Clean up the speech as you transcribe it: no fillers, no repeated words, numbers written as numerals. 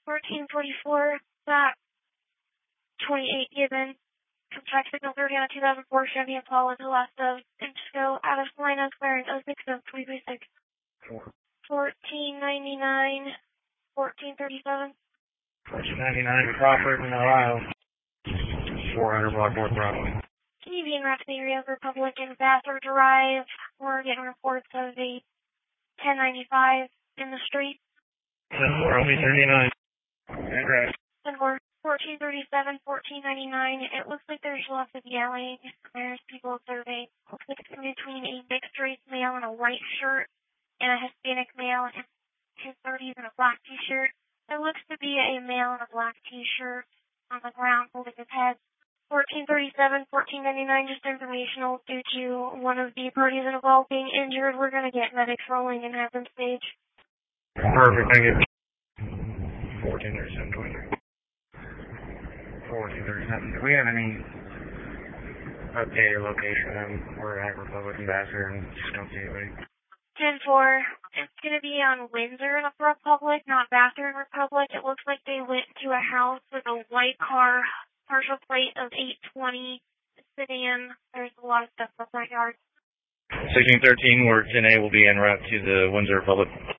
1444, that 28 given. Contact signal 30 on a 2004 Chevy Impala to last of Intisco out of Salina, clearing 060-336. 1499, 1437. 1499 Crawford in Ohio. 400 block North Broadway. Can you be en route to the area of Republic and Vassar Drive? We're getting reports of a 1095 in the street. 10-4, I'll be 39. Address. 10-4, 1437, 1499. It looks like there's lots of yelling. There's people surveyed. Looks like it's between a mixed-race male in a white shirt and a Hispanic male in his 30s in a black t-shirt. There looks to be a male in a black t-shirt on the ground holding his head. 1437, 1499, just informational. Due to one of the parties involved being injured, we're going to get medics rolling and have them stage. Perfect, thank you. 1437, 1437. Do we have any updated location? We're at Republic and Vassar and just don't see anybody. 10-4, it's going to be on Windsor in Republic, not Vassar in Republic. It looks like they went to a house with a white car, partial plate of 820 sedan. There's a lot of stuff in the front yard. 1613, where 10A will be en route to the Windsor Republic.